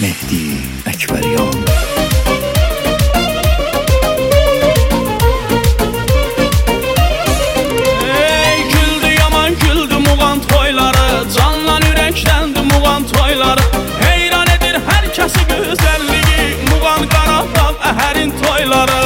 Mehdi Əkbəryan. Güldü yaman güldü Muğan toyları, canlan ürəkləndi Muğan toyları. Heyran edir hər kəsi gözəlliyi, Muğan Qarabağ əhərin toyları.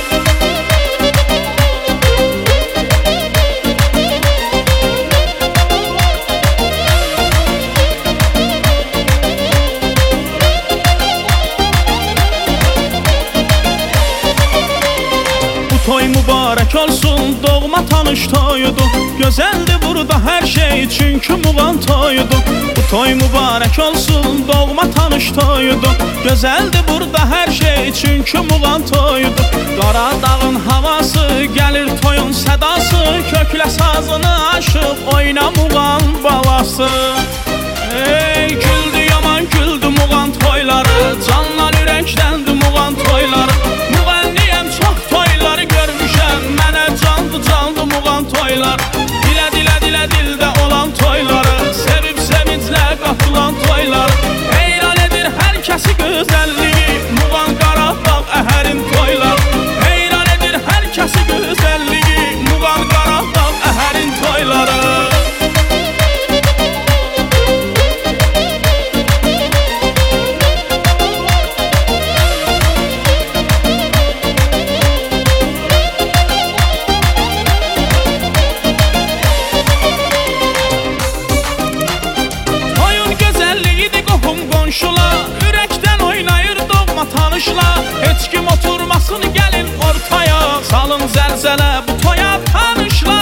Toy mübarək olsun, doğma tanış toyudur. Gözəldir burada hər şey, çünki Muğan toyudur. Bu toy mübarək olsun, doğma tanış toyudur. Gözəldir burada hər şey, çünki Muğan toyudur. Qaradağın havası, gəlir toyun sədası. Köklə sazını aşıb, oyna Muğan balası. Güldü yaman güldü Muğan toyları, canlan ürəkləndi Muğan toyları. Müğənniyəm çox toyları görmüşəm, mənə candı Muğan toylar. Dilə dildə olan toyları, sevib sevinclə qatılan toylar. Heyran edir hər kəsi gözəlliyi, Muğan Qarabağ əhərin toylar. Heyran edir hər kəsi gözəlliyi, Muğan Qarabağ əhərin toyları. Ürəkdən oynayır doğma tanışla, heç kim oturmasın gəlin ortaya, salın zəlzələ bu toya tanışla.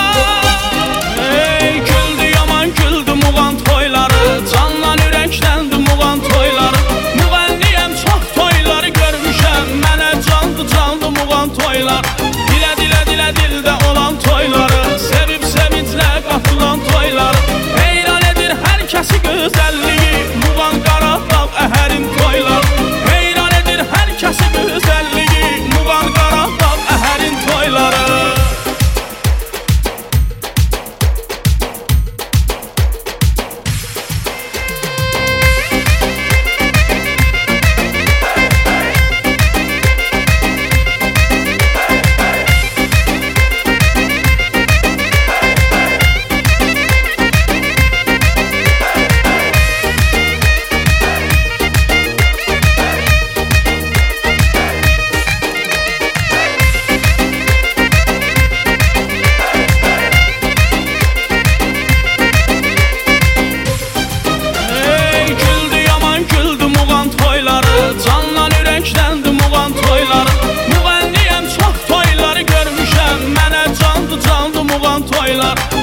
Güldü yaman güldü Muğan toyları, canlan ürəkləndi Muğan toyları. Müğənniyəm çox toyları görmüşəm, mənə candı Muğan toylar. Dilə dildə olan toyları, sevib sevinclə qatılan toylar. Heyran edir hər kəsi gözəlliyi, Muğan Qarabağ əhərin toylar. Heyran edir hər kəsi gözəlliyi, Muğan Qarabağ əhərin toyları. Canlan ürəkləndi Muğan toyları. Müğənniyəm çox toyları görmüşəm, mənə candı Muğan toylar.